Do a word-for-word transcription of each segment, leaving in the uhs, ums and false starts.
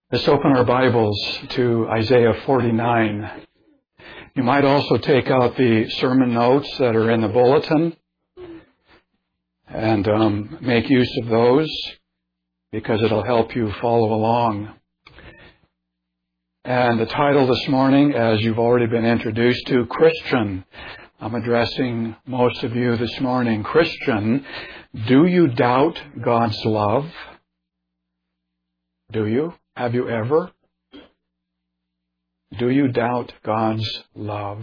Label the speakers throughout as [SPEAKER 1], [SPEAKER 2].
[SPEAKER 1] Let's open our Bibles to Isaiah forty-nine. You might also take out the sermon notes that are in the bulletin and um, make use of those because it'll help you follow along. And the title this morning, as you've already been introduced to, Christian. I'm addressing most of you this morning. Christian, do you doubt God's love? Do you? Have you ever? Do you doubt God's love?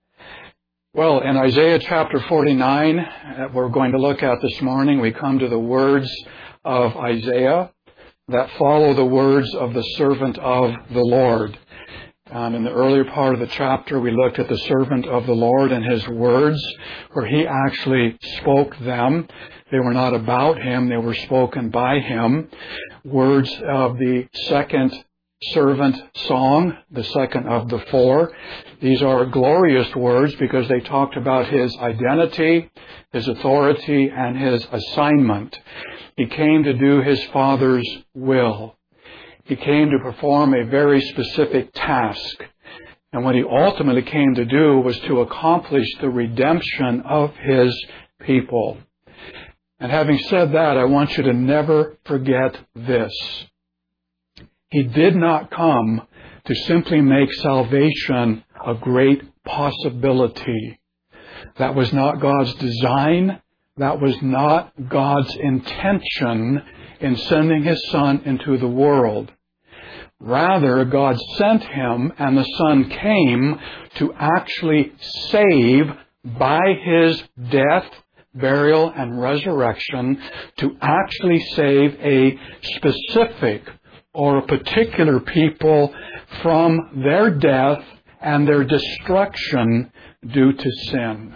[SPEAKER 1] Well, in Isaiah chapter forty-nine, that we're going to look at this morning, we come to the words of Isaiah that follow the words of the servant of the Lord. Um, in the earlier part of the chapter, we looked at the servant of the Lord and his words, where he actually spoke them. They were not about him, they were spoken by him. Words of the second servant song, the second of the four. These are glorious words because they talked about his identity, his authority, and his assignment. He came to do his Father's will. He came to perform a very specific task. And what he ultimately came to do was to accomplish the redemption of his people. And having said that, I want you to never forget this. He did not come to simply make salvation a great possibility. That was not God's design. That was not God's intention in sending his Son into the world. Rather, God sent him, and the Son came to actually save by his death, burial, and resurrection, to actually save a specific or a particular people from their death and their destruction due to sin.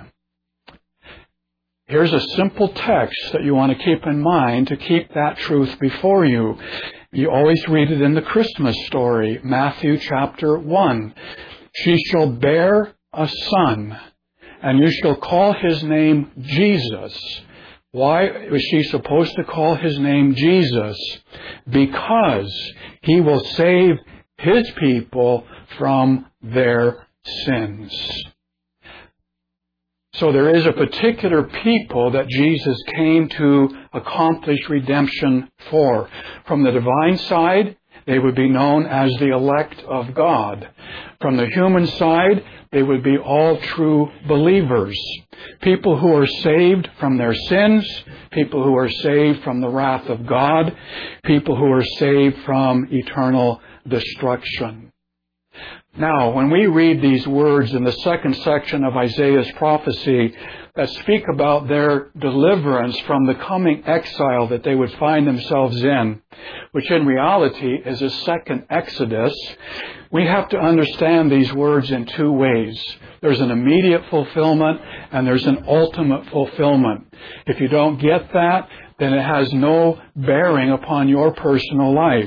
[SPEAKER 1] Here's a simple text that you want to keep in mind to keep that truth before you. You always read it in the Christmas story, Matthew chapter one. She shall bear a son, and you shall call his name Jesus. Why was she supposed to call his name Jesus? Because he will save his people from their sins. So there is a particular people that Jesus came to accomplish redemption for. From the divine side, they would be known as the elect of God. From the human side, they would be all true believers. People who are saved from their sins, people who are saved from the wrath of God, people who are saved from eternal destruction. Now, when we read these words in the second section of Isaiah's prophecy that speak about their deliverance from the coming exile that they would find themselves in, which in reality is a second Exodus, we have to understand these words in two ways. There's an immediate fulfillment and there's an ultimate fulfillment. If you don't get that, then it has no bearing upon your personal life.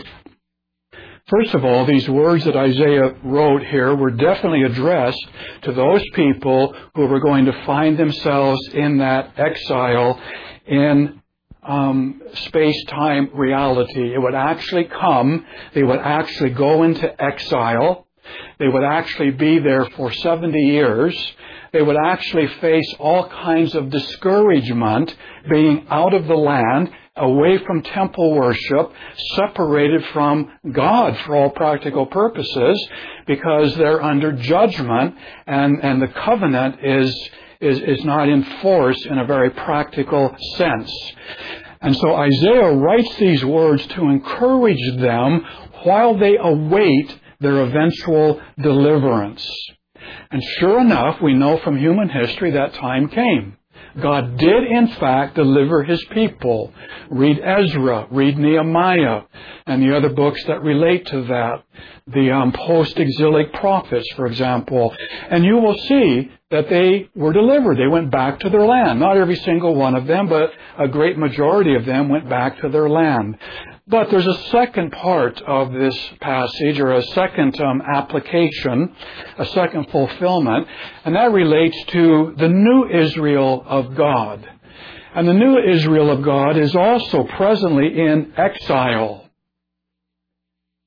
[SPEAKER 1] First of all, these words that Isaiah wrote here were definitely addressed to those people who were going to find themselves in that exile in um, space-time reality. It would actually come, they would actually go into exile, they would actually be there for seventy years, they would actually face all kinds of discouragement being out of the land, away from temple worship, separated from God for all practical purposes, because they're under judgment and, and the covenant is, is, is not in force in a very practical sense. And so Isaiah writes these words to encourage them while they await their eventual deliverance. And sure enough, we know from human history that time came. God did, in fact, deliver his people. Read Ezra, read Nehemiah, and the other books that relate to that. The um, post-exilic prophets, for example. And you will see that they were delivered. They went back to their land. Not every single one of them, but a great majority of them went back to their land. But there's a second part of this passage, or a second um, application, a second fulfillment, and that relates to the new Israel of God. And the new Israel of God is also presently in exile.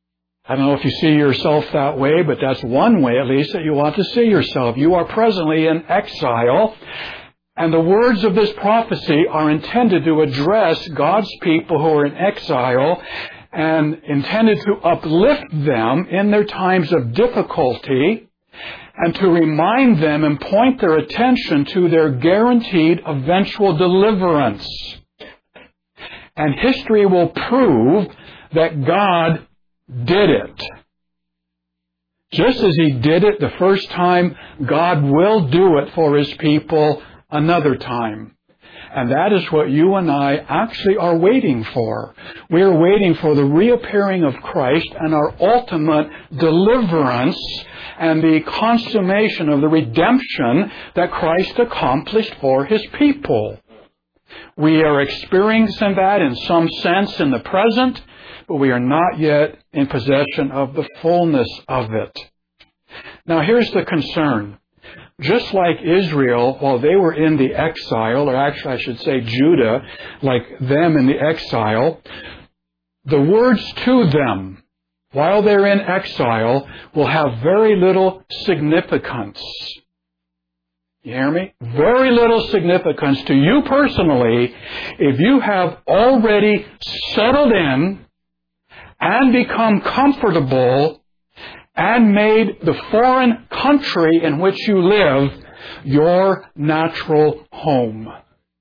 [SPEAKER 1] I don't know if you see yourself that way, but that's one way at least that you want to see yourself. You are presently in exile, and the words of this prophecy are intended to address God's people who are in exile and intended to uplift them in their times of difficulty and to remind them and point their attention to their guaranteed eventual deliverance. And history will prove that God did it. Just as He did it the first time, God will do it for His people another time. And that is what you and I actually are waiting for. We are waiting for the reappearing of Christ and our ultimate deliverance and the consummation of the redemption that Christ accomplished for His people. We are experiencing that in some sense in the present, but we are not yet in possession of the fullness of it. Now here's the concern. Just like Israel, while they were in the exile, or actually I should say Judah, like them in the exile, the words to them while they're in exile will have very little significance. You hear me? Very little significance to you personally if you have already settled in and become comfortable and made the foreign country in which you live your natural home.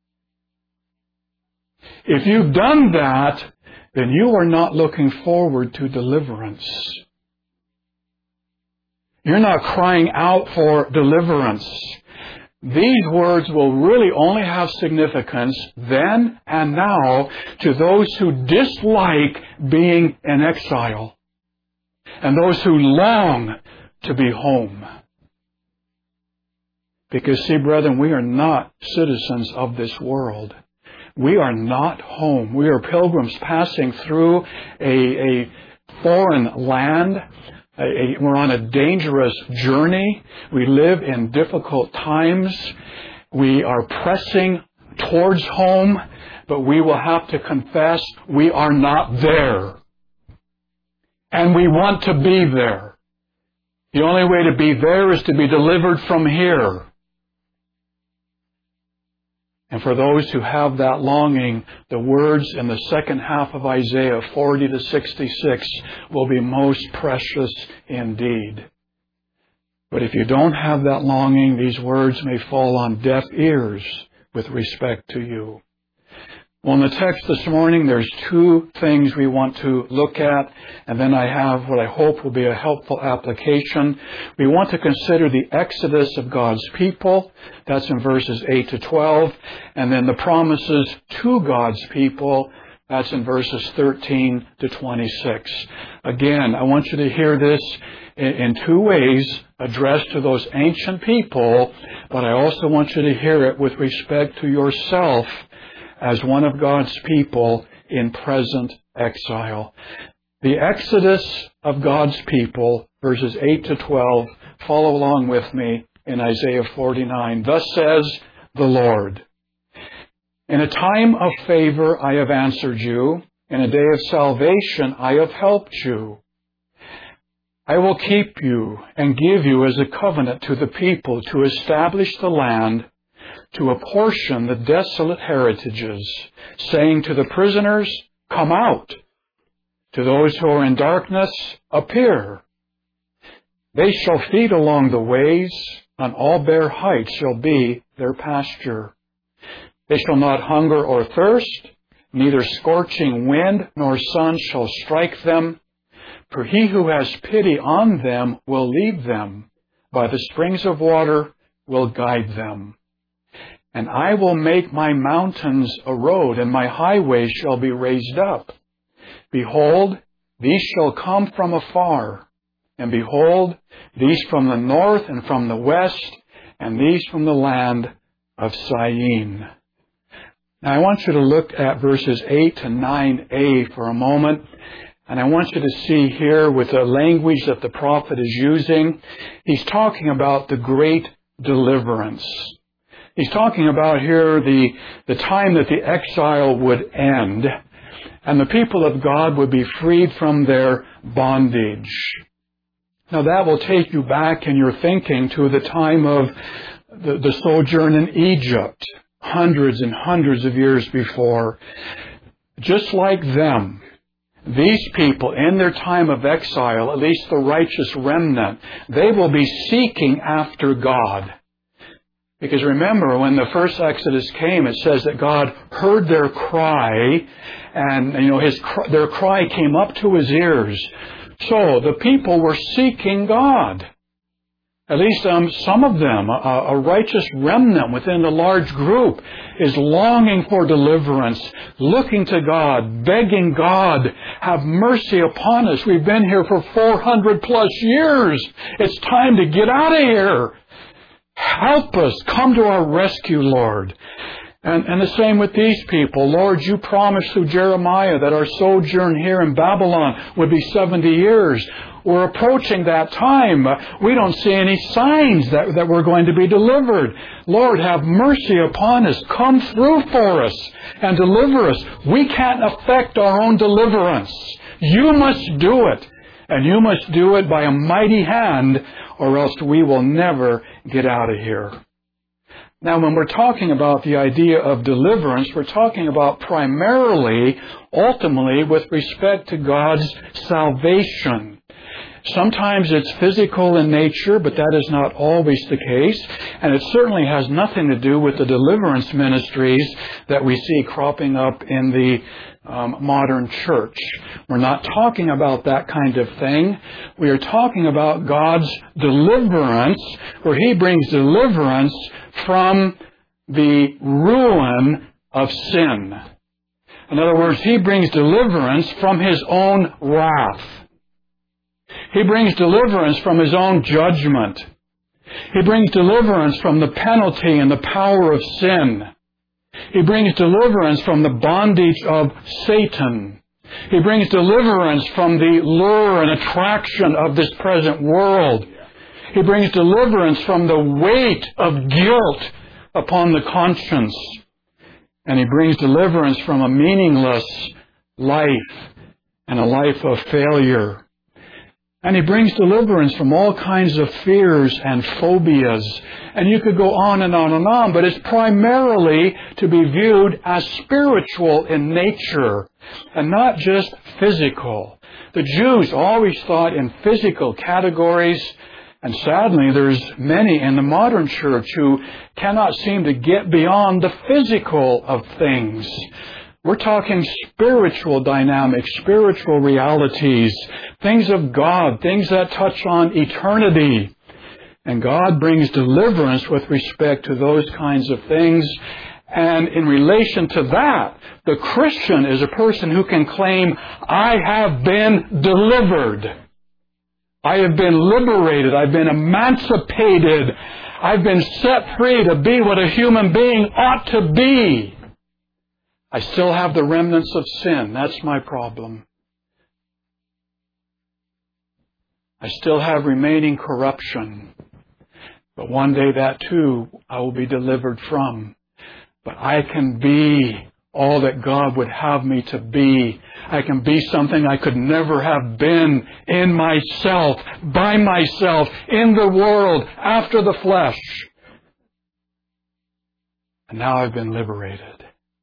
[SPEAKER 1] If you've done that, then you are not looking forward to deliverance. You're not crying out for deliverance. These words will really only have significance then and now to those who dislike being in exile and those who long to be home. Because, see, brethren, we are not citizens of this world. We are not home. We are pilgrims passing through a, a foreign land. A, a, we're on a dangerous journey. We live in difficult times. We are pressing towards home, but we will have to confess we are not there. And we want to be there. The only way to be there is to be delivered from here. And for those who have that longing, the words in the second half of Isaiah forty to sixty-six will be most precious indeed. But if you don't have that longing, these words may fall on deaf ears with respect to you. Well, in the text this morning, there's two things we want to look at, and then I have what I hope will be a helpful application. We want to consider the exodus of God's people. That's in verses eight to twelve. And then the promises to God's people. That's in verses thirteen to twenty-six. Again, I want you to hear this in two ways addressed to those ancient people, but I also want you to hear it with respect to yourself as one of God's people in present exile. The exodus of God's people, verses eight to twelve, follow along with me in Isaiah forty-nine. Thus says the Lord, in a time of favor I have answered you. In a day of salvation I have helped you. I will keep you and give you as a covenant to the people to establish the land, to apportion the desolate heritages, saying to the prisoners, come out. To those who are in darkness, appear. They shall feed along the ways, on all bare heights shall be their pasture. They shall not hunger or thirst, neither scorching wind nor sun shall strike them. For he who has pity on them will lead them, by the springs of water will guide them. And I will make my mountains a road, and my highways shall be raised up. Behold, these shall come from afar. And behold, these from the north and from the west, and these from the land of Syene. Now I want you to look at verses eight to nine a for a moment. And I want you to see here with the language that the prophet is using, he's talking about the great deliverance. He's talking about here the, the time that the exile would end. and the people of God would be freed from their bondage. Now that will take you back in your thinking to the time of the, the sojourn in Egypt, hundreds and hundreds of years before. Just like them, these people in their time of exile, at least the righteous remnant, they will be seeking after God. Because remember, when the first Exodus came, it says that God heard their cry, and you know his their cry came up to His ears. So the people were seeking God. At least um, some of them, a, a righteous remnant within the large group, is longing for deliverance, looking to God, begging God, have mercy upon us. We've been here for four hundred plus years. It's time to get out of here. Help us. Come to our rescue, Lord. And, and the same with these people. Lord, you promised through Jeremiah that our sojourn here in Babylon would be seventy years. We're approaching that time. We don't see any signs that, that we're going to be delivered. Lord, have mercy upon us. Come through for us and deliver us. We can't affect our own deliverance. You must do it. And you must do it by a mighty hand, or else we will never get out of here. Now, when we're talking about the idea of deliverance, we're talking about primarily, ultimately, with respect to God's salvation. Sometimes it's physical in nature, but that is not always the case. And it certainly has nothing to do with the deliverance ministries that we see cropping up in the um, modern church. We're not talking about that kind of thing. We are talking about God's deliverance, where He brings deliverance from the ruin of sin. In other words, He brings deliverance from His own wrath. He brings deliverance from His own judgment. He brings deliverance from the penalty and the power of sin. He brings deliverance from the bondage of Satan. He brings deliverance from the lure and attraction of this present world. He brings deliverance from the weight of guilt upon the conscience. And He brings deliverance from a meaningless life and a life of failure. And He brings deliverance from all kinds of fears and phobias. And you could go on and on and on, but it's primarily to be viewed as spiritual in nature and not just physical. The Jews always thought in physical categories, and sadly there's many in the modern church who cannot seem to get beyond the physical of things. We're talking spiritual dynamics, spiritual realities, things of God, things that touch on eternity. And God brings deliverance with respect to those kinds of things. And in relation to that, the Christian is a person who can claim, I have been delivered. I have been liberated. I've been emancipated. I've been set free to be what a human being ought to be. I still have the remnants of sin. That's my problem. I still have remaining corruption. But one day that too I will be delivered from. But I can be all that God would have me to be. I can be something I could never have been in myself, by myself, in the world, after the flesh. And now I've been liberated.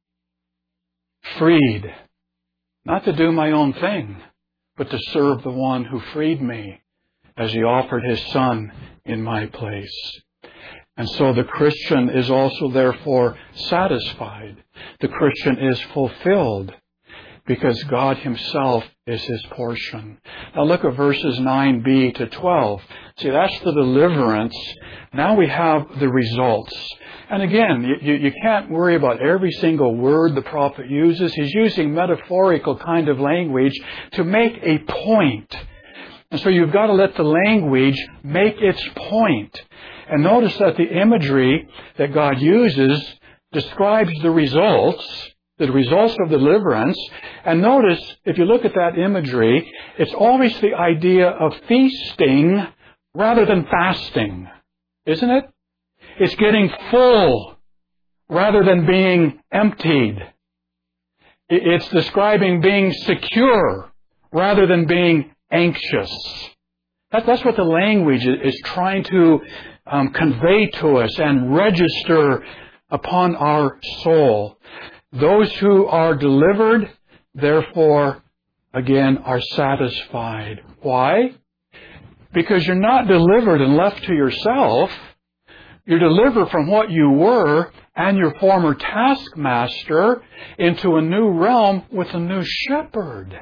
[SPEAKER 1] Freed, not to do my own thing, but to serve the one who freed me as He offered His Son in my place. And so the Christian is also therefore satisfied. The Christian is fulfilled because God Himself is his portion. Now look at verses nine b to twelve. See, that's the deliverance. Now we have the results. And again, you, you can't worry about every single word the prophet uses. He's using metaphorical kind of language to make a point. And so you've got to let the language make its point. And notice that the imagery that God uses describes the results, the results of deliverance. And notice, if you look at that imagery, it's always the idea of feasting rather than fasting. Isn't it? It's getting full rather than being emptied. It's describing being secure rather than being anxious. That, that's what the language is trying to um, convey to us and register upon our soul. Those who are delivered, therefore, again, are satisfied. Why? Because you're not delivered and left to yourself. You're delivered from what you were and your former taskmaster into a new realm with a new shepherd.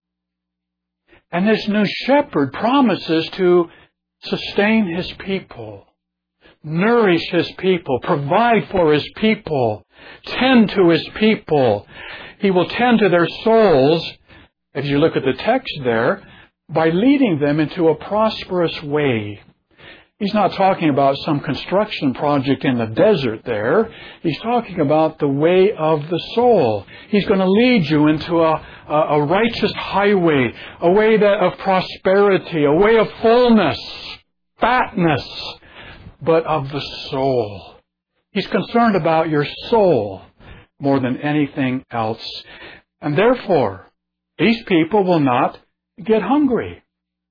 [SPEAKER 1] And this new shepherd promises to sustain his people, nourish his people, provide for his people, tend to his people. He will tend to their souls, if you look at the text there, by leading them into a prosperous way. He's not talking about some construction project in the desert there. He's talking about the way of the soul. He's going to lead you into a, a, a righteous highway, a way that, of prosperity, a way of fullness, fatness, but of the soul. He's concerned about your soul more than anything else. And therefore, these people will not get hungry.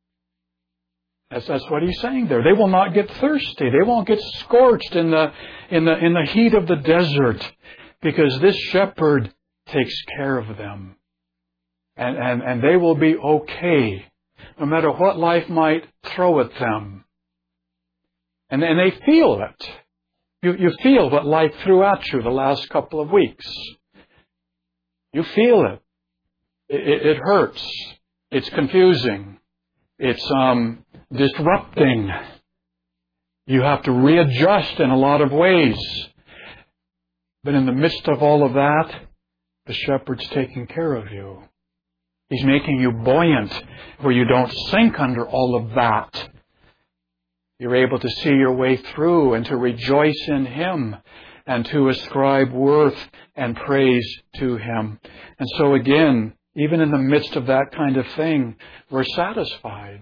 [SPEAKER 1] That's, that's what he's saying there. They will not get thirsty. They won't get scorched in the, in the, in the heat of the desert, because this shepherd takes care of them. And, and, and they will be okay, no matter what life might throw at them. And, and they feel it. You, you feel what life threw at you the last couple of weeks. You feel it. It, it, it hurts. It's confusing. It's um, disrupting. You have to readjust in a lot of ways. But in the midst of all of that, the shepherd's taking care of you. He's making you buoyant where you don't sink under all of that. You're able to see your way through and to rejoice in Him and to ascribe worth and praise to Him. And so again, even in the midst of that kind of thing, we're satisfied.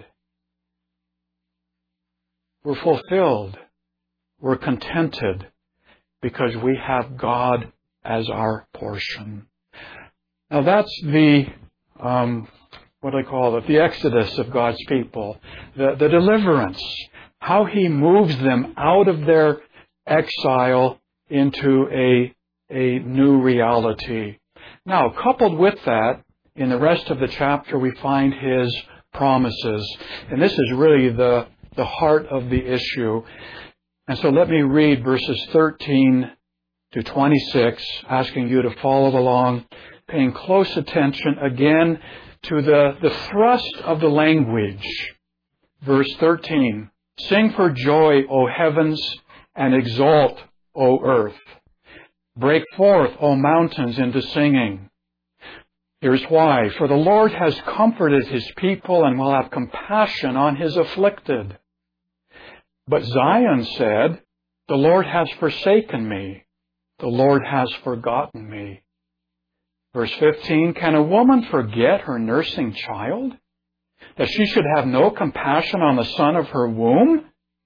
[SPEAKER 1] We're fulfilled. We're contented because we have God as our portion. Now that's the, um, what do I call it, the exodus of God's people, the, the deliverance, how He moves them out of their exile into a, a new reality. Now, coupled with that, in the rest of the chapter, we find His promises. And this is really the, the heart of the issue. And so let me read verses thirteen to twenty-six, asking you to follow along, paying close attention again to the, the thrust of the language. Verse thirteen, "Sing for joy, O heavens, and exult, O earth. Break forth, O mountains, into singing. Here's why. For the Lord has comforted His people and will have compassion on His afflicted. But Zion said, the Lord has forsaken me. The Lord has forgotten me." Verse fifteen, "Can a woman forget her nursing child, that she should have no compassion on the son of her womb?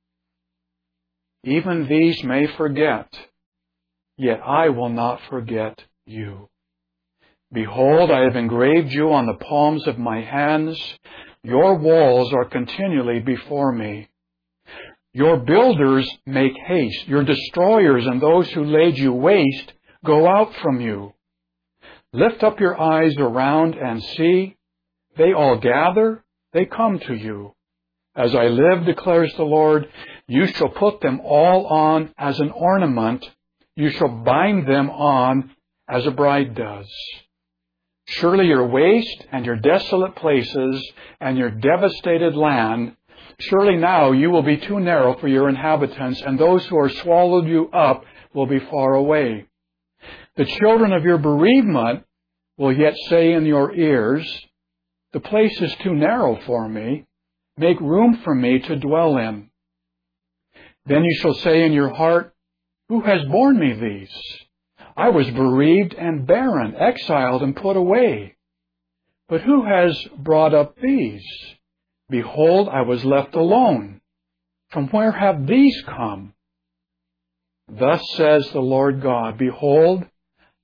[SPEAKER 1] Even these may forget, yet I will not forget you. Behold, I have engraved you on the palms of my hands. Your walls are continually before me. Your builders make haste. Your destroyers and those who laid you waste go out from you. Lift up your eyes around and see. They all gather. They come to you. As I live, declares the Lord, you shall put them all on as an ornament. You shall bind them on as a bride does. Surely your waste and your desolate places and your devastated land, surely now you will be too narrow for your inhabitants, and those who are swallowed you up will be far away. The children of your bereavement will yet say in your ears, the place is too narrow for me. Make room for me to dwell in. Then you shall say in your heart, who has borne me these? I was bereaved and barren, exiled and put away. But who has brought up these? Behold, I was left alone. From where have these come? Thus says the Lord God, behold,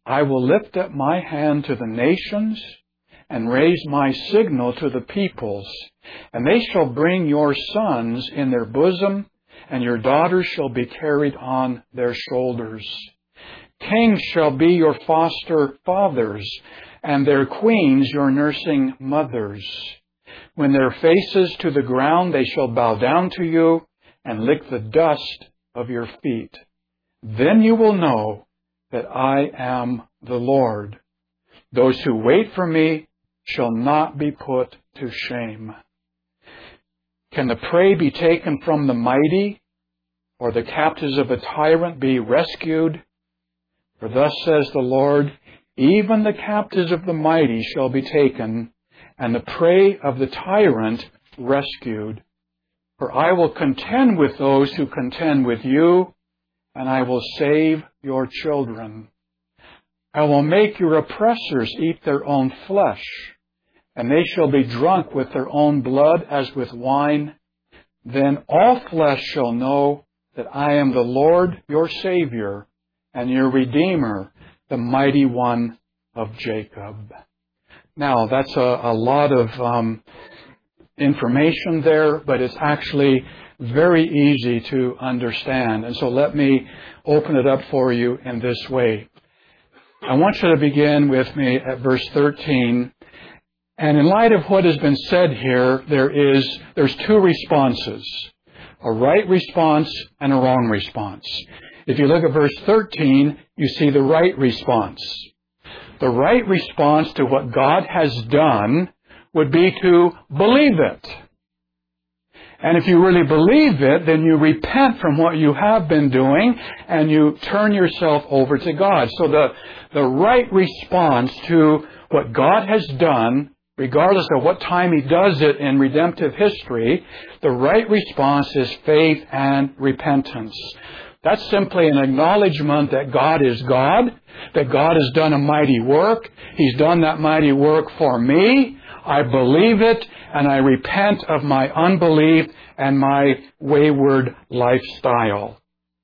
[SPEAKER 1] I will lift up my hand to the nations and raise my signal to the peoples, and they shall bring your sons in their bosom, and your daughters shall be carried on their shoulders. Kings shall be your foster fathers, and their queens your nursing mothers. When their faces to the ground they shall bow down to you, and lick the dust of your feet. Then you will know that I am the Lord. Those who wait for me shall not be put to shame. Can the prey be taken from the mighty, or the captives of a tyrant be rescued? For thus says the Lord, even the captives of the mighty shall be taken, and the prey of the tyrant rescued. For I will contend with those who contend with you, and I will save your children. I will make your oppressors eat their own flesh, and they shall be drunk with their own blood as with wine. Then all flesh shall know that I am the Lord your Savior, and your Redeemer, the Mighty One of Jacob. Now, that's a, a lot of um, information there, but it's actually very easy to understand. And so let me open it up for you in this way. I want you to begin with me at verse thirteen. And in light of what has been said here, there is, there's two responses. A right response and a wrong response. If you look at verse thirteen, you see the right response. The right response to what God has done would be to believe it. And if you really believe it, then you repent from what you have been doing and you turn yourself over to God. So the, the right response to what God has done, regardless of what time He does it in redemptive history, the right response is faith and repentance. That's simply an acknowledgement that God is God, that God has done a mighty work. He's done that mighty work for me. I believe it, and I repent of my unbelief and my wayward lifestyle.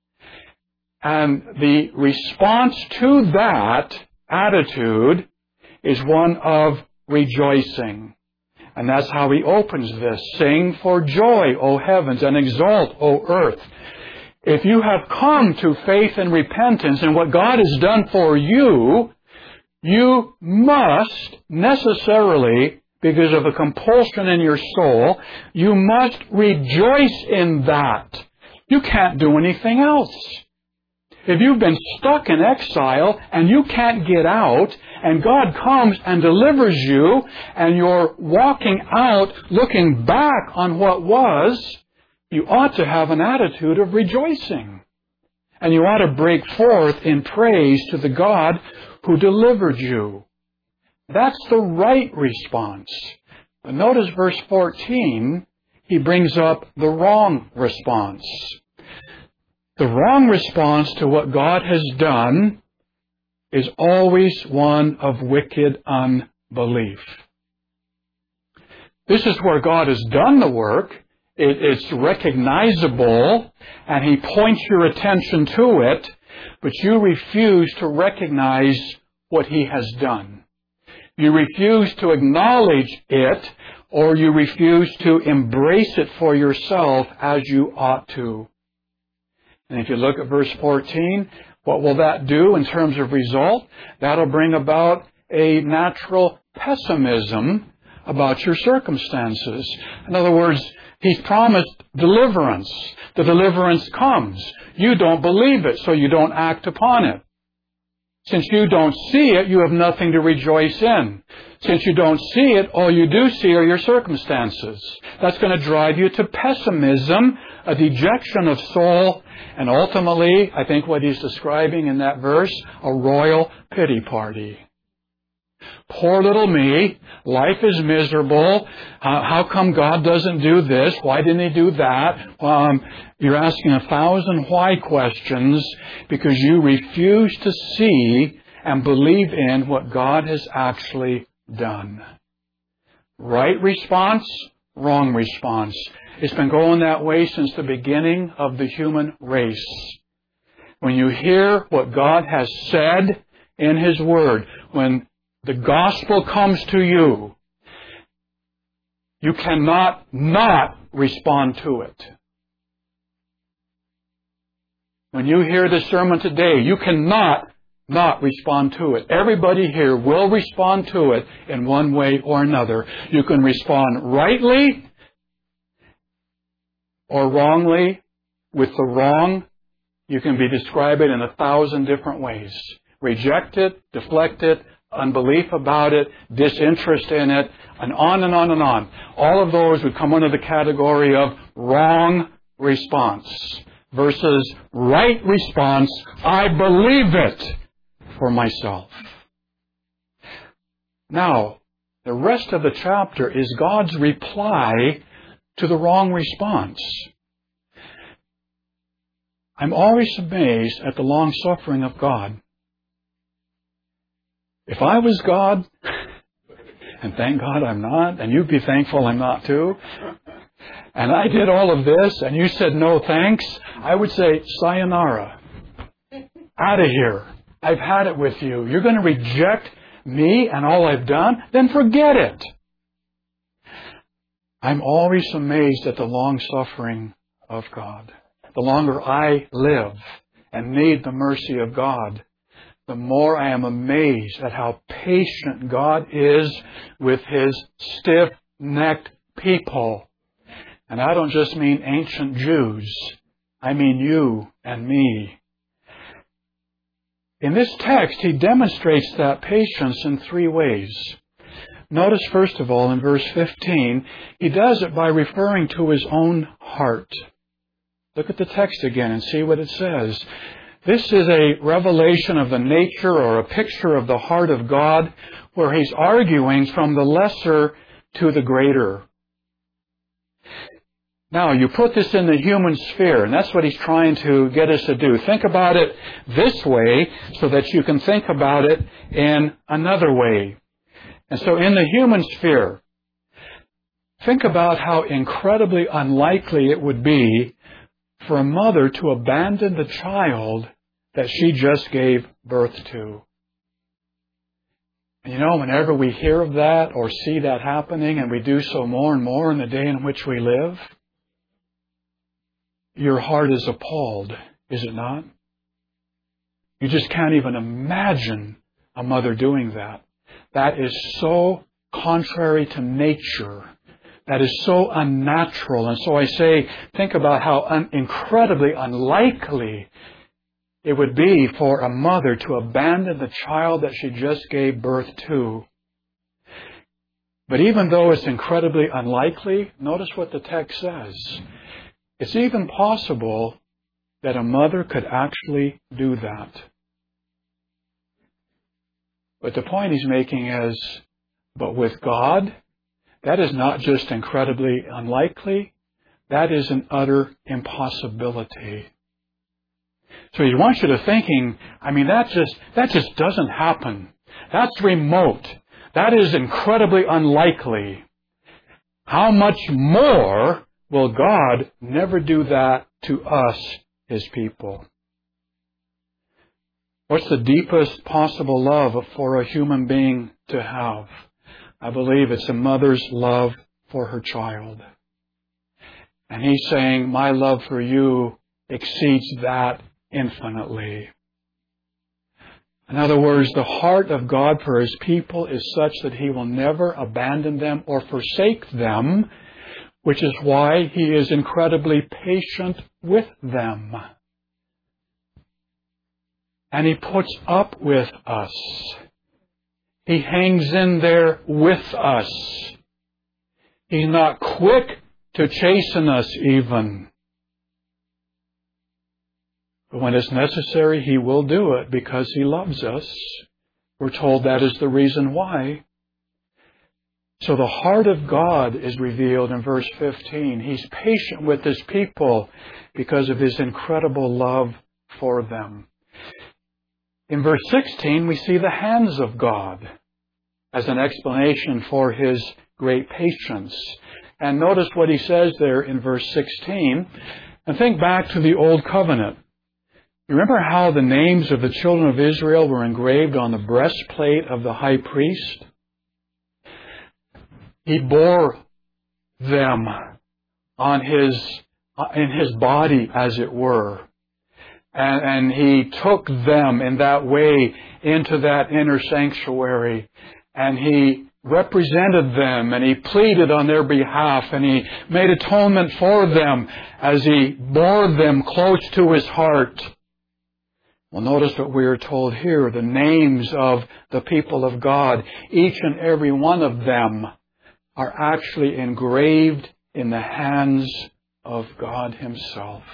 [SPEAKER 1] And the response to that attitude is one of rejoicing. And that's how he opens this. Sing for joy, O heavens, and exult, O earth. If you have come to faith and repentance in what God has done for you, you must necessarily, because of a compulsion in your soul, you must rejoice in that. You can't do anything else. If you've been stuck in exile and you can't get out, and God comes and delivers you, and you're walking out looking back on what was, you ought to have an attitude of rejoicing. And you ought to break forth in praise to the God who delivered you. That's the right response. But notice verse fourteen, he brings up the wrong response. The wrong response to what God has done is always one of wicked unbelief. This is where God has done the work. It, it's recognizable, and He points your attention to it, but you refuse to recognize what He has done. You refuse to acknowledge it, or you refuse to embrace it for yourself as you ought to. And if you look at verse fourteen, what will that do in terms of result? That'll bring about a natural pessimism about your circumstances. In other words, He's promised deliverance. The deliverance comes. You don't believe it, so you don't act upon it. Since you don't see it, you have nothing to rejoice in. Since you don't see it, all you do see are your circumstances. That's going to drive you to pessimism, a dejection of soul, and ultimately, I think what he's describing in that verse, a royal pity party. Poor little me. Life is miserable. Uh, how come God doesn't do this? Why didn't He do that? Um, you're asking a thousand why questions because you refuse to see and believe in what God has actually done. Right response, wrong response. It's been going that way since the beginning of the human race. When you hear what God has said, in His Word, when the gospel comes to you, you cannot not respond to it. When you hear this sermon today, you cannot not respond to it. Everybody here will respond to it in one way or another. You can respond rightly or wrongly. With the wrong, you can be described it in a thousand different ways. Reject it, deflect it, unbelief about it, disinterest in it, and on and on and on. All of those would come under the category of wrong response versus right response. I believe it for myself. Now, the rest of the chapter is God's reply to the wrong response. I'm always amazed at the long-suffering of God. If I was God, and thank God I'm not, and you'd be thankful I'm not too, and I did all of this, and you said no thanks, I would say, sayonara. Out of here. I've had it with you. You're going to reject me and all I've done? Then forget it. I'm always amazed at the long-suffering of God. The longer I live and need the mercy of God, the more I am amazed at how patient God is with His stiff-necked people. And I don't just mean ancient Jews. I mean you and me. In this text, He demonstrates that patience in three ways. Notice, first of all, in verse fifteen, He does it by referring to His own heart. Look at the text again and see what it says. This is a revelation of the nature or a picture of the heart of God, where He's arguing from the lesser to the greater. Now, you put this in the human sphere, and that's what He's trying to get us to do. Think about it this way so that you can think about it in another way. And so in the human sphere, think about how incredibly unlikely it would be for a mother to abandon the child that she just gave birth to. You know, whenever we hear of that or see that happening, and we do so more and more in the day in which we live, your heart is appalled, is it not? You just can't even imagine a mother doing that. That is so contrary to nature. That is so unnatural. And so I say, think about how un- incredibly unlikely it would be for a mother to abandon the child that she just gave birth to. But even though it's incredibly unlikely, notice what the text says. It's even possible that a mother could actually do that. But the point he's making is, but with God, that is not just incredibly unlikely, that is an utter impossibility. So he wants you to thinking, I mean, that just, that just doesn't happen. That's remote. That is incredibly unlikely. How much more will God never do that to us, His people? What's the deepest possible love for a human being to have? I believe it's a mother's love for her child. And He's saying, my love for you exceeds that infinitely. In other words, the heart of God for His people is such that He will never abandon them or forsake them, which is why He is incredibly patient with them. And He puts up with us. He hangs in there with us. He's not quick to chasten us even. But when it's necessary, He will do it because He loves us. We're told that is the reason why. So the heart of God is revealed in verse fifteen. He's patient with His people because of His incredible love for them. In verse sixteen, we see the hands of God as an explanation for His great patience. And notice what He says there in verse sixteen. And think back to the Old Covenant. You remember how the names of the children of Israel were engraved on the breastplate of the high priest? He bore them on his, in his body, as it were. And, and he took them in that way into that inner sanctuary. And he represented them, and he pleaded on their behalf, and he made atonement for them as he bore them close to his heart. Well, notice what we are told here, the names of the people of God, each and every one of them are actually engraved in the hands of God Himself.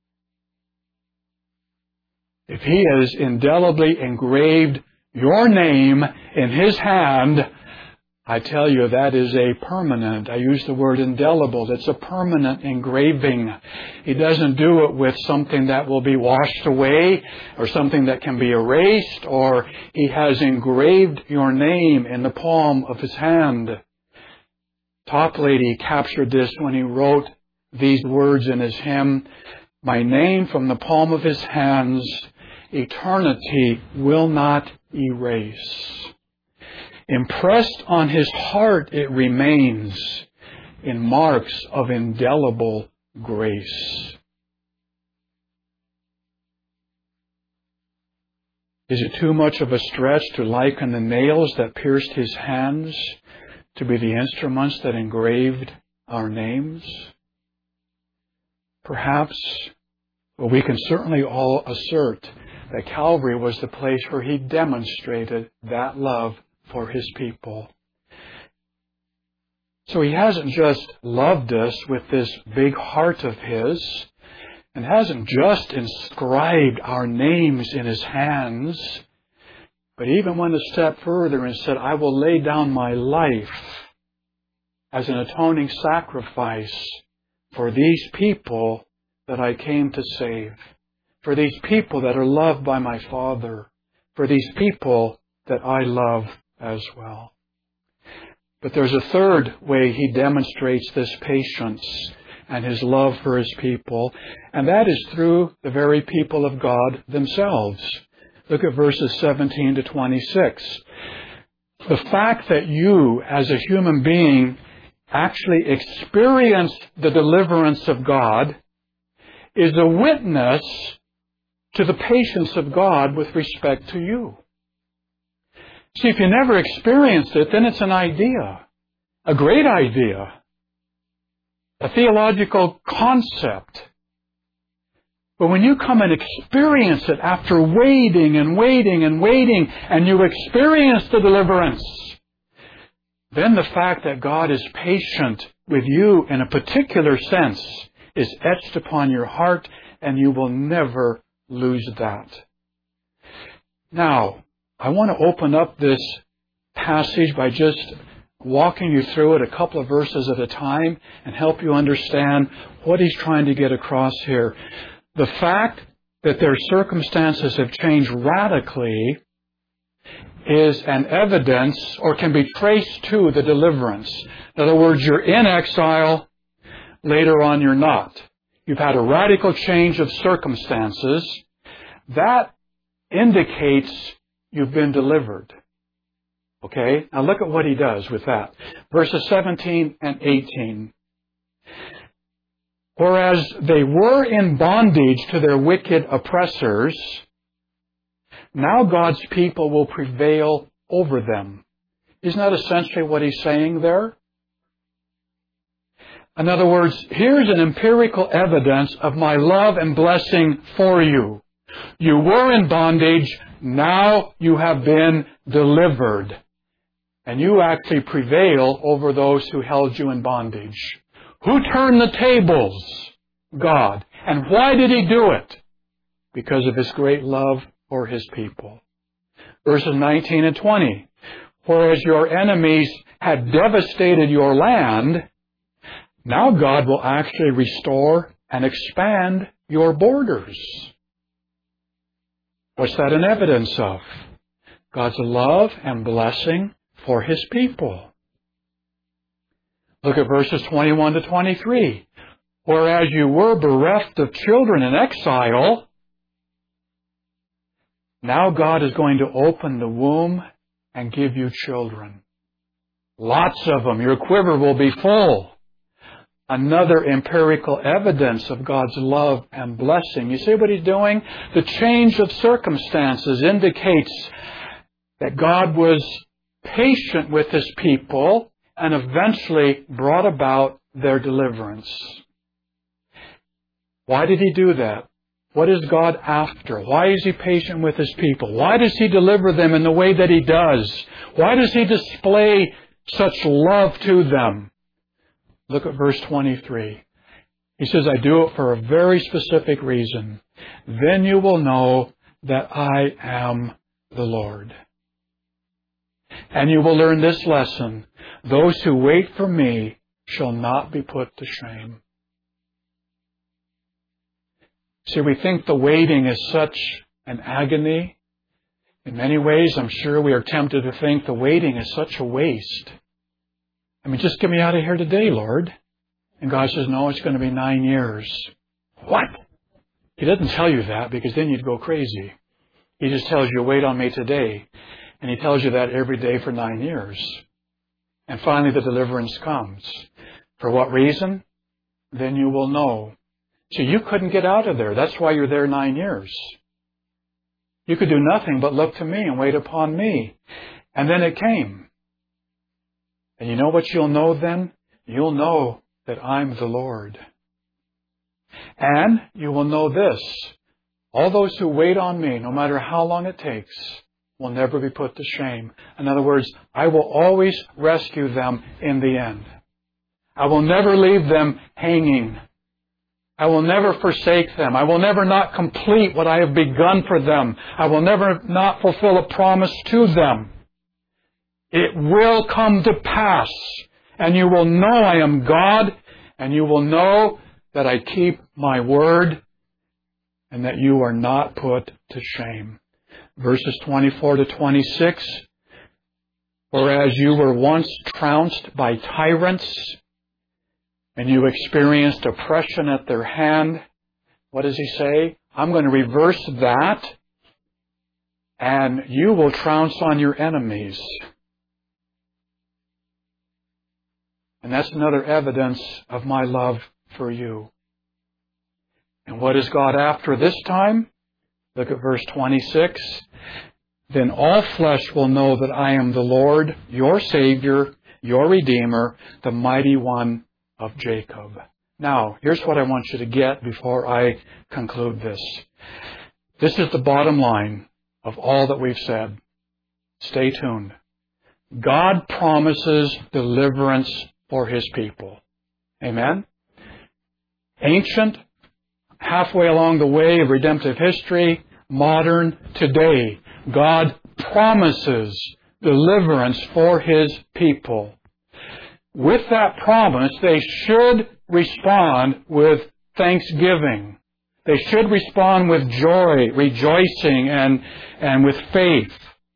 [SPEAKER 1] If He has indelibly engraved your name in His hand, I tell you, that is a permanent, I use the word indelible, it's a permanent engraving. He doesn't do it with something that will be washed away or something that can be erased, or He has engraved your name in the palm of His hand. Toplady captured this when he wrote these words in his hymn, "My name from the palm of His hands, eternity will not erase. Impressed on His heart it remains in marks of indelible grace." Is it too much of a stretch to liken the nails that pierced His hands to be the instruments that engraved our names? Perhaps, but we can certainly all assert that Calvary was the place where He demonstrated that love for His people. So He hasn't just loved us with this big heart of His, and hasn't just inscribed our names in His hands, but even went a step further and said, "I will lay down my life as an atoning sacrifice for these people that I came to save, for these people that are loved by my Father, for these people that I love as well." But there's a third way He demonstrates this patience and His love for His people, and that is through the very people of God themselves. Look at verses seventeen to twenty-six. The fact that you, as a human being, actually experienced the deliverance of God is a witness to the patience of God with respect to you. See, if you never experienced it, then it's an idea, a great idea, a theological concept. But when you come and experience it after waiting and waiting and waiting, and you experience the deliverance, then the fact that God is patient with you in a particular sense is etched upon your heart, and you will never lose that. Now, I want to open up this passage by just walking you through it a couple of verses at a time and help you understand what he's trying to get across here. The fact that their circumstances have changed radically is an evidence, or can be traced to, the deliverance. In other words, you're in exile, later on you're not. You've had a radical change of circumstances. That indicates you've been delivered. Okay? Now look at what he does with that. Verses seventeen and eighteen. Whereas they were in bondage to their wicked oppressors, now God's people will prevail over them. Isn't that essentially what he's saying there? In other words, here's an empirical evidence of my love and blessing for you. You were in bondage, now you have been delivered. And you actually prevail over those who held you in bondage. Who turned the tables? God. And why did he do it? Because of his great love for his people. Verses nineteen and twenty. Whereas your enemies had devastated your land, now God will actually restore and expand your borders. What's that an evidence of? God's love and blessing for his people. Look at verses twenty-one to twenty-three. Whereas you were bereft of children in exile, Now God is going to open the womb and give you children. Lots of them. Your quiver will be full. Another empirical evidence of God's love and blessing. You see what He's doing? The change of circumstances indicates that God was patient with His people and eventually brought about their deliverance. Why did He do that? What is God after? Why is He patient with His people? Why does He deliver them in the way that He does? Why does He display such love to them? Look at verse twenty-three. He says, I do it for a very specific reason. Then you will know that I am the Lord. And you will learn this lesson. Those who wait for me shall not be put to shame. See, we think the waiting is such an agony. In many ways, I'm sure we are tempted to think the waiting is such a waste. I mean, just get me out of here today, Lord. And God says, no, it's going to be nine years. What? He doesn't tell you that because then you'd go crazy. He just tells you, wait on me today. And He tells you that every day for nine years. And finally the deliverance comes. For what reason? Then you will know. See, you couldn't get out of there. That's why you're there nine years. You could do nothing but look to me and wait upon me. And then it came. And you know what you'll know then? You'll know that I'm the Lord. And you will know this. All those who wait on me, no matter how long it takes, will never be put to shame. In other words, I will always rescue them in the end. I will never leave them hanging. I will never forsake them. I will never not complete what I have begun for them. I will never not fulfill a promise to them. It will come to pass, and you will know I am God, and you will know that I keep my word, and that you are not put to shame. Verses twenty-four to twenty-six, whereas you were once trounced by tyrants, and you experienced oppression at their hand, what does He say? I'm going to reverse that, and you will trounce on your enemies. And that's another evidence of my love for you. And what is God after this time? Look at verse twenty-six. Then all flesh will know that I am the Lord, your Savior, your Redeemer, the Mighty One of Jacob. Now, here's what I want you to get before I conclude this. This is the bottom line of all that we've said. Stay tuned. God promises deliverance for His people. Amen? Ancient, halfway along the way of redemptive history, modern, today, God promises deliverance for His people. With that promise, they should respond with thanksgiving. They should respond with joy, rejoicing, and, and with faith.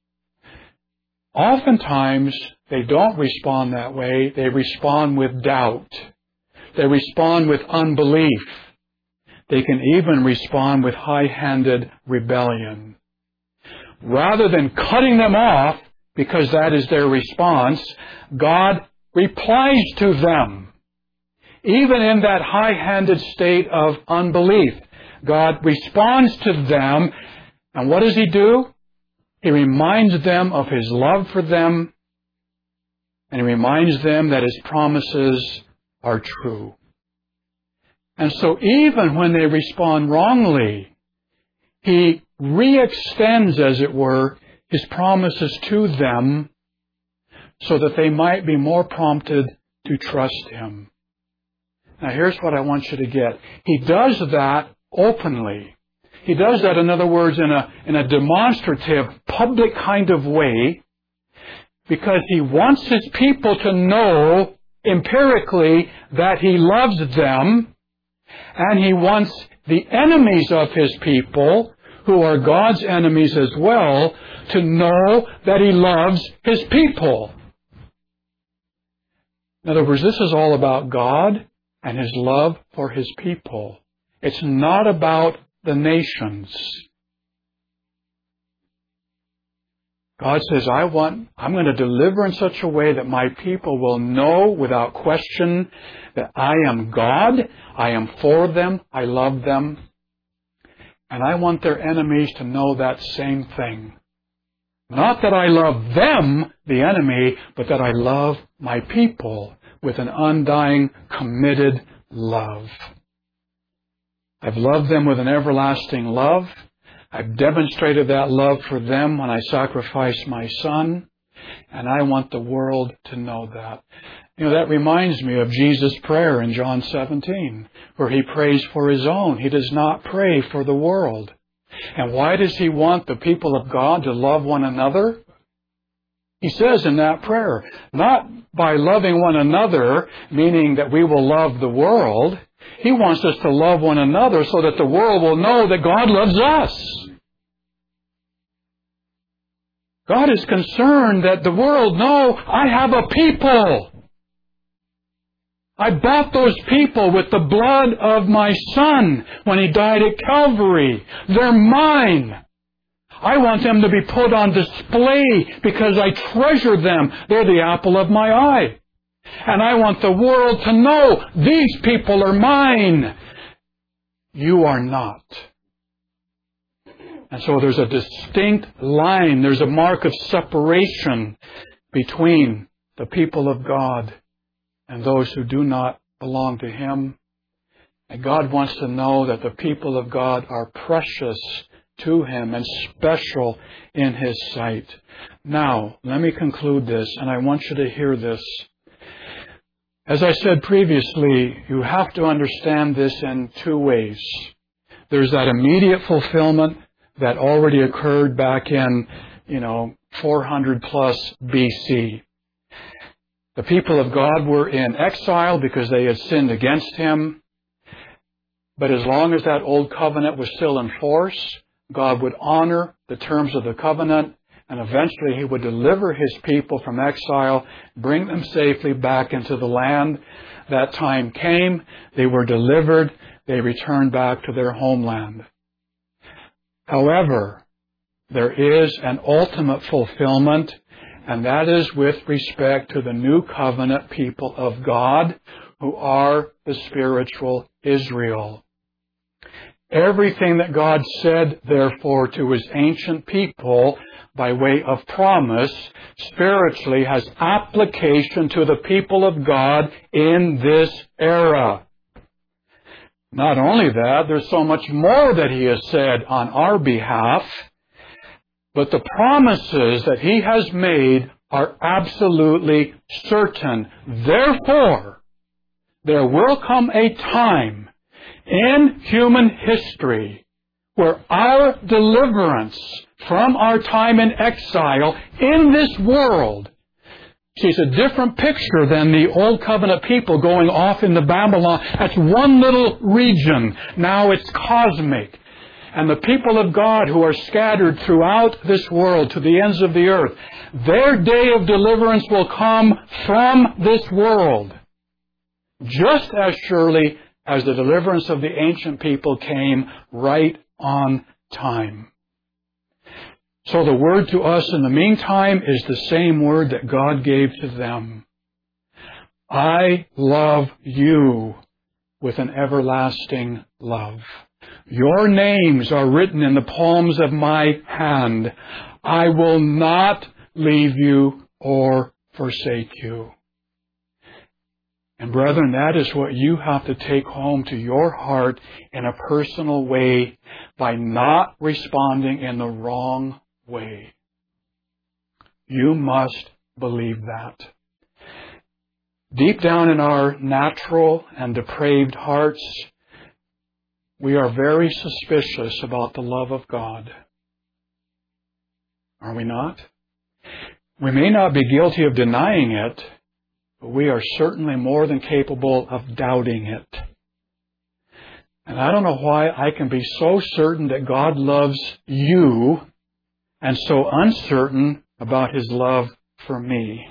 [SPEAKER 1] Oftentimes, they don't respond that way. They respond with doubt. They respond with unbelief. They can even respond with high-handed rebellion. Rather than cutting them off, because that is their response, God replies to them. Even in that high-handed state of unbelief, God responds to them. And what does He do? He reminds them of His love for them, and He reminds them that His promises are true. And so even when they respond wrongly, He re-extends, as it were, His promises to them so that they might be more prompted to trust Him. Now here's what I want you to get. He does that openly. He does that, in other words, in a, in a demonstrative, public kind of way, because He wants His people to know empirically that He loves them, and He wants the enemies of His people, who are God's enemies as well, to know that He loves His people. In other words, this is all about God and His love for His people. It's not about the nations. God says, I want, I'm going to deliver in such a way that my people will know without question that I am God, I am for them, I love them, and I want their enemies to know that same thing. Not that I love them, the enemy, but that I love my people with an undying, committed love. I've loved them with an everlasting love. I've demonstrated that love for them when I sacrificed my son, and I want the world to know that. You know, that reminds me of Jesus' prayer in John seventeen, where He prays for His own. He does not pray for the world. And why does He want the people of God to love one another? He says in that prayer, not by loving one another, meaning that we will love the world. He wants us to love one another so that the world will know that God loves us. God is concerned that the world know, I have a people. I bought those people with the blood of my Son when He died at Calvary. They're mine. I want them to be put on display because I treasure them. They're the apple of my eye. And I want the world to know, these people are mine. You are not. And so there's a distinct line, there's a mark of separation between the people of God and those who do not belong to Him. And God wants to know that the people of God are precious to Him and special in His sight. Now, let me conclude this, and I want you to hear this. As I said previously, you have to understand this in two ways. There's that immediate fulfillment that already occurred back in, you know, four hundred plus B C. The people of God were in exile because they had sinned against Him. But as long as that old covenant was still in force, God would honor the terms of the covenant, and eventually He would deliver His people from exile, bring them safely back into the land. That time came, they were delivered, they returned back to their homeland. However, there is an ultimate fulfillment, and that is with respect to the new covenant people of God, who are the spiritual Israel. Everything that God said, therefore, to His ancient people by way of promise, spiritually has application to the people of God in this era. Not only that, there's so much more that He has said on our behalf, but the promises that He has made are absolutely certain. Therefore, there will come a time in human history where our deliverance from our time in exile in this world, see, it's a different picture than the Old Covenant people going off into Babylon. That's one little region. Now it's cosmic. And the people of God who are scattered throughout this world to the ends of the earth, their day of deliverance will come from this world. Just as surely as the deliverance of the ancient people came right on time. So the word to us in the meantime is the same word that God gave to them. I love you with an everlasting love. Your names are written in the palms of my hand. I will not leave you or forsake you. And brethren, that is what you have to take home to your heart in a personal way by not responding in the wrong way. You must believe that. Deep down in our natural and depraved hearts, we are very suspicious about the love of God. Are we not? We may not be guilty of denying it, but we are certainly more than capable of doubting it. And I don't know why I can be so certain that God loves you and so uncertain about His love for me.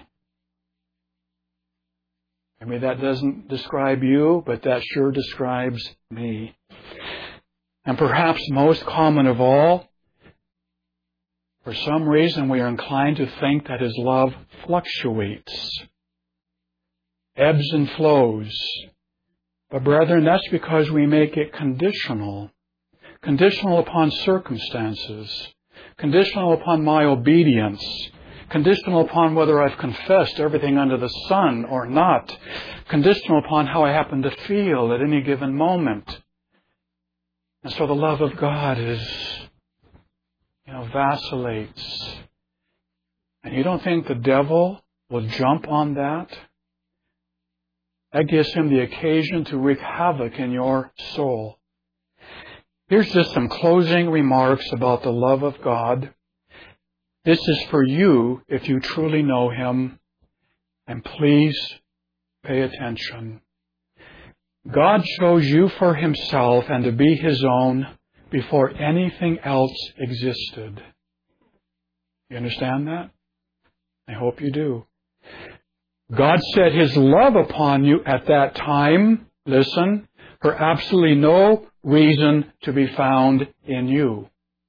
[SPEAKER 1] I mean, that doesn't describe you, but that sure describes me. And perhaps most common of all, For some reason, we are inclined to think that His love fluctuates, ebbs and flows. But brethren, that's because we make it conditional. Conditional upon circumstances. Conditional upon my obedience. Conditional upon whether I've confessed everything under the sun or not. Conditional upon how I happen to feel at any given moment. And so the love of God is, you know, vacillates. And you don't think the devil will jump on that? That gives him the occasion to wreak havoc in your soul. Here's just some closing remarks about the love of God. This is for you if you truly know Him. And please pay attention. God chose you for Himself and to be His own before anything else existed. You understand that? I hope you do. God set His love upon you at that time, listen, for absolutely no reason to be found in you.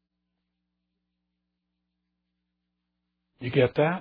[SPEAKER 1] You get that?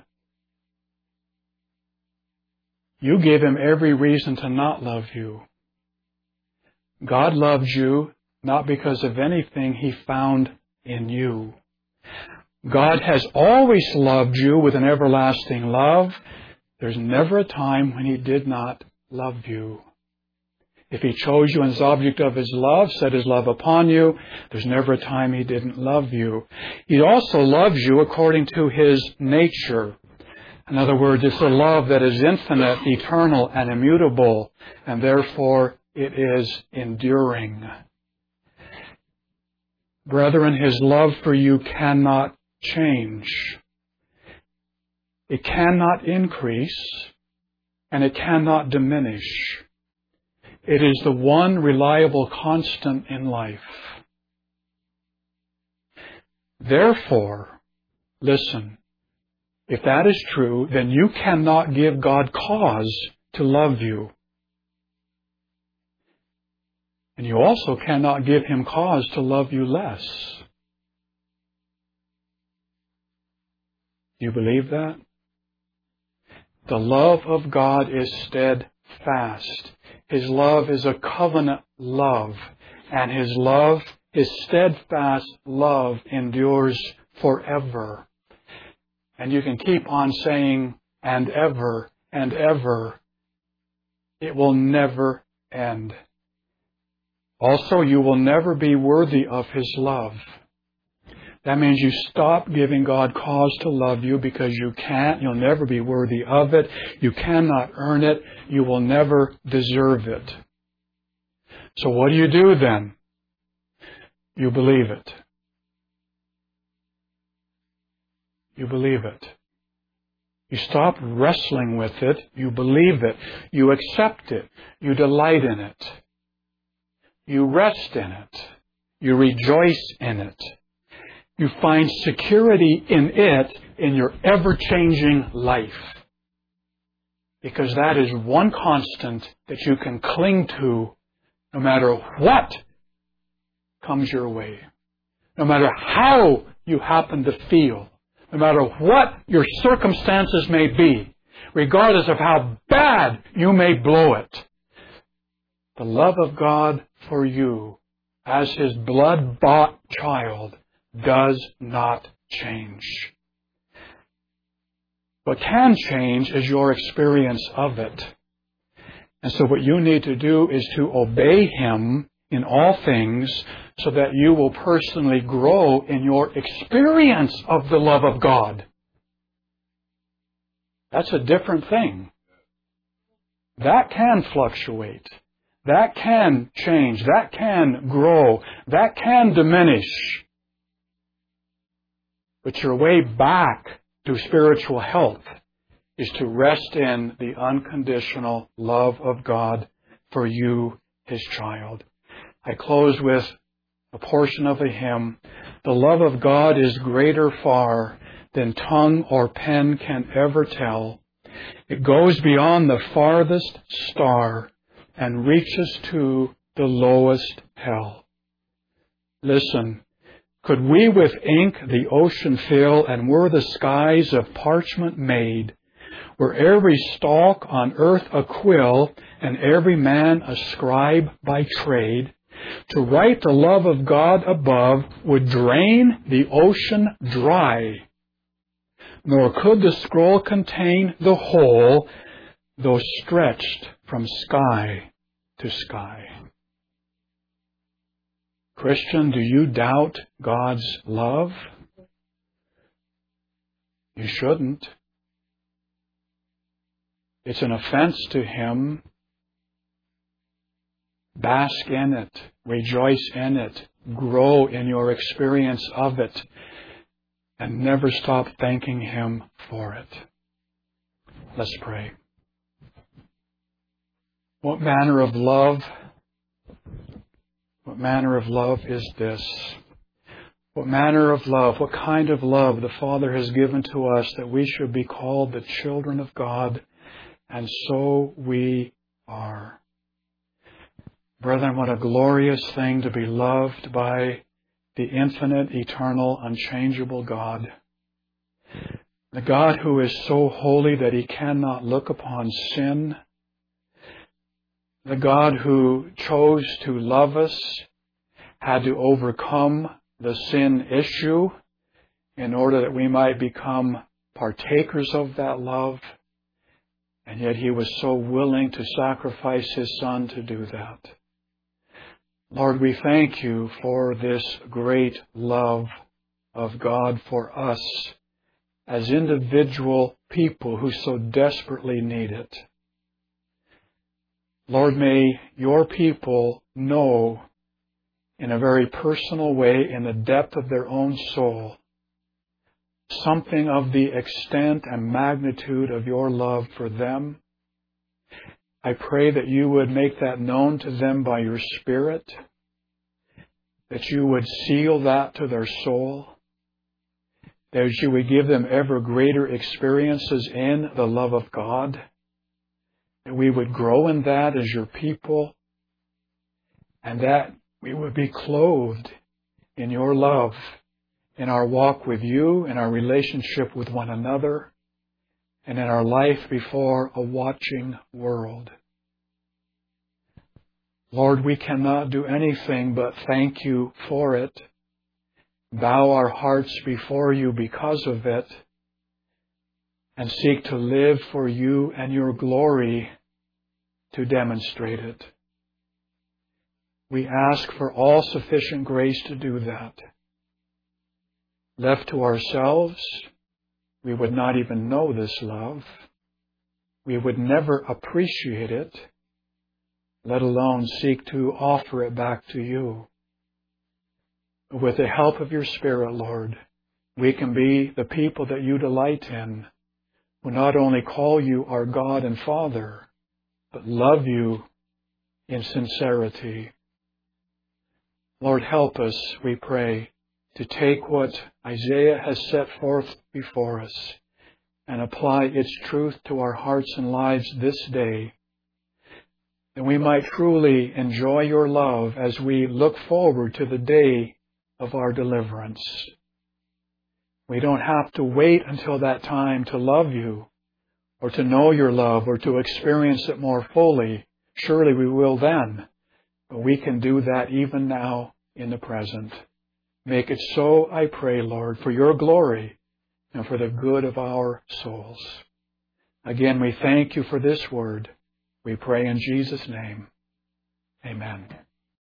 [SPEAKER 1] You gave Him every reason to not love you. God loved you not because of anything He found in you. God has always loved you with an everlasting love. There's never a time when He did not love you. If He chose you as object of His love, set His love upon you, there's never a time He didn't love you. He also loves you according to His nature. In other words, it's a love that is infinite, eternal, and immutable, and therefore it is enduring. Brethren, His love for you cannot change. It cannot increase, and it cannot diminish. It is the one reliable constant in life. Therefore, listen, if that is true, then you cannot give God cause to love you. And you also cannot give Him cause to love you less. Do you believe that? The love of God is steadfast. His love is a covenant love. And His love, His steadfast love endures forever. And you can keep on saying, and ever, and ever. It will never end. Also, you will never be worthy of His love. That means you stop giving God cause to love you because you can't. You'll never be worthy of it. You cannot earn it. You will never deserve it. So what do you do then? You believe it. You believe it. You stop wrestling with it. You believe it. You accept it. You delight in it. You rest in it. You rejoice in it. You find security in it in your ever-changing life. Because that is one constant that you can cling to no matter what comes your way. No matter how you happen to feel. No matter what your circumstances may be. Regardless of how bad you may blow it. The love of God for you as His blood-bought child does not change. What can change is your experience of it. And so what you need to do is to obey Him in all things so that you will personally grow in your experience of the love of God. That's a different thing. That can fluctuate. That can change. That can grow. That can diminish. But your way back to spiritual health is to rest in the unconditional love of God for you, His child. I close with a portion of a hymn. The love of God is greater far than tongue or pen can ever tell. It goes beyond the farthest star and reaches to the lowest hell. Listen, Could we with ink the ocean fill, and were the skies of parchment made, were every stalk on earth a quill, and every man a scribe by trade, to write the love of God above would drain the ocean dry, nor could the scroll contain the whole, though stretched from sky to sky. Christian, do you doubt God's love? You shouldn't. It's an offense to Him. Bask in it. Rejoice in it. Grow in your experience of it. And never stop thanking Him for it. Let's pray. What manner of love, what manner of love is this? What manner of love, what kind of love the Father has given to us that we should be called the children of God, and so we are. Brethren, what a glorious thing to be loved by the infinite, eternal, unchangeable God. The God who is so holy that He cannot look upon sin. The God who chose to love us had to overcome the sin issue in order that we might become partakers of that love. And yet He was so willing to sacrifice His Son to do that. Lord, we thank You for this great love of God for us as individual people who so desperately need it. Lord, may Your people know in a very personal way, in the depth of their own soul, something of the extent and magnitude of Your love for them. I pray that You would make that known to them by Your Spirit, that You would seal that to their soul, that You would give them ever greater experiences in the love of God, that we would grow in that as Your people, and that we would be clothed in Your love, in our walk with You, in our relationship with one another, and in our life before a watching world. Lord, we cannot do anything but thank You for it, bow our hearts before You because of it, and seek to live for You and Your glory to demonstrate it. We ask for all sufficient grace to do that. Left to ourselves, we would not even know this love. We would never appreciate it, let alone seek to offer it back to You. With the help of Your Spirit, Lord, we can be the people that You delight in, who not only call You our God and Father, but love You in sincerity. Lord, help us, we pray, to take what Isaiah has set forth before us and apply its truth to our hearts and lives this day, that we might truly enjoy Your love as we look forward to the day of our deliverance. We don't have to wait until that time to love You, or to know Your love, or to experience it more fully. Surely we will then, but we can do that even now in the present. Make it so, I pray, Lord, for Your glory and for the good of our souls. Again, we thank You for this word. We pray in Jesus' name. Amen.